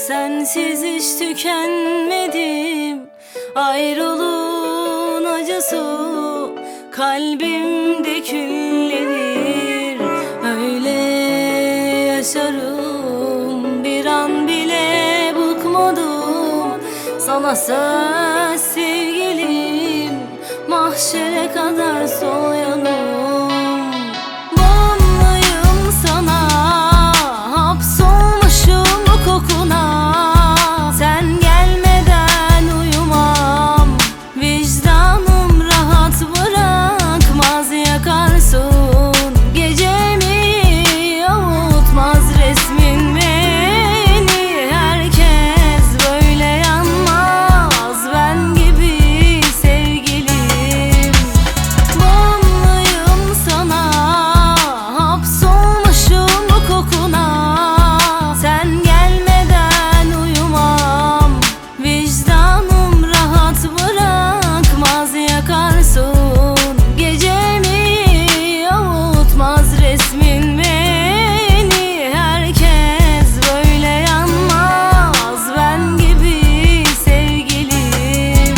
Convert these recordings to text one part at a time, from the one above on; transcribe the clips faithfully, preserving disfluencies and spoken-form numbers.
Sensiz hiç tükenmedim. Ayrılığın acısı kalbimde küllenir. Öyle yaşarım, bir an bile bıkmadım. Sana söz sevgilim, mahşere kadar sol yanım. Bağımlıyım sana, hapsolmuşum kokuna. Sen gelmeden uyumam, vicdanım rahat bırakmaz. Yakarsın gecemi, avutmaz resmin beni. Herkes böyle yanmaz ben gibi sevgilim. Bağımlıyım sana, hapsolmuşum kokuna. Sen gelmeden uyumam, vicdanım rahat bırakmaz. Yakarsın gecemi, avutmaz resmin beni. Herkes böyle yanmaz ben gibi sevgilim.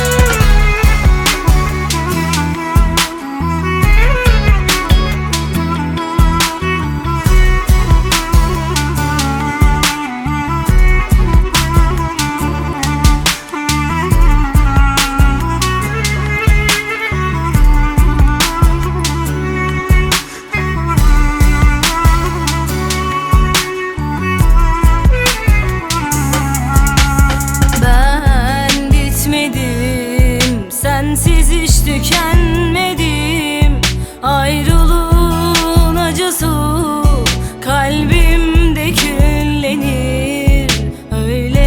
Ben bitmedim, sensiz hiç tükenmedim. Ayrılığın acısı kalbimde küllenir. Öyle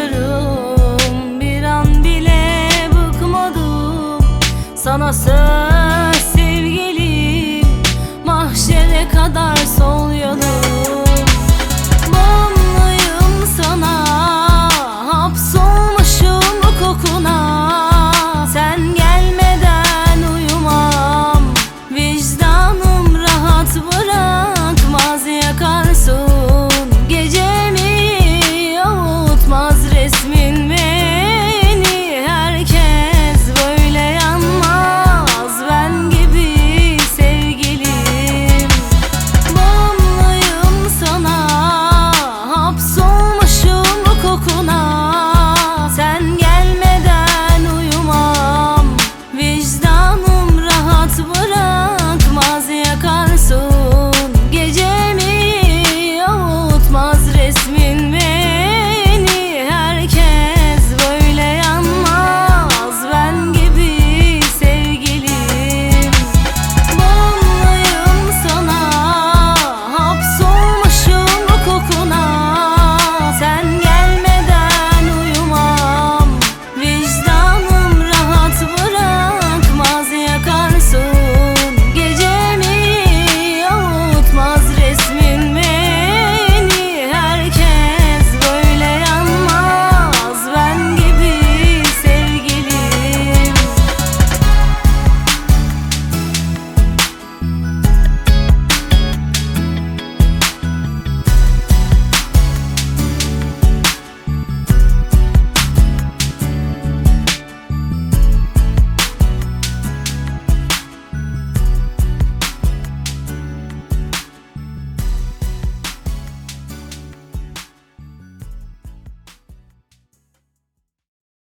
yaşarım, bir an bile bıkmadım. Sana söz